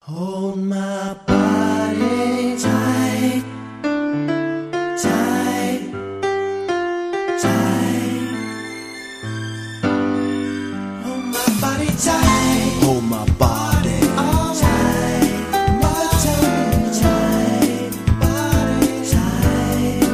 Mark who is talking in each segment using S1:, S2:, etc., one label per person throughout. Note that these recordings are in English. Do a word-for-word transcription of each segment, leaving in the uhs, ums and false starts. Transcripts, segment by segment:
S1: Hold my body tight, tight, tight. Hold my body tight. Hold my body all tight. My tongue tight, body tight.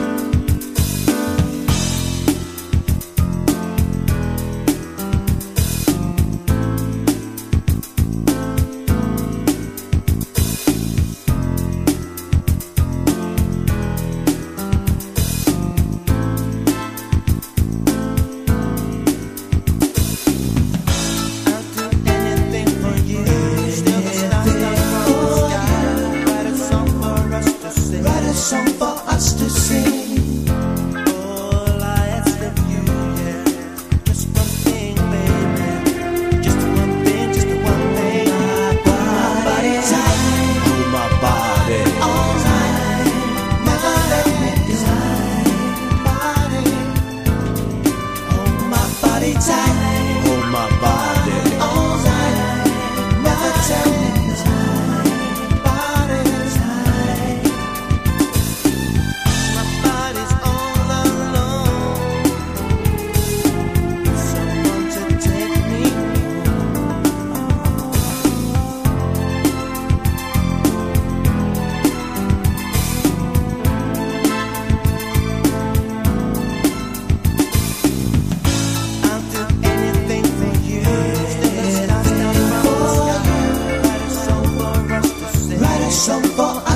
S1: Song for us to sing.
S2: All I ask of you, yeah, just one thing, baby. Just one thing, just one thing.
S1: My body tight,
S3: Hold my body.
S1: all night. Never let me go. Body, hold my body tight,
S3: Hold my body.
S1: all night. Never tell me no. Body tight.
S2: My body's all alone. Someone to take me I'll do anything for you. Stay stop, stop, stop, stop. Write a song for us to sing.
S1: Write a song for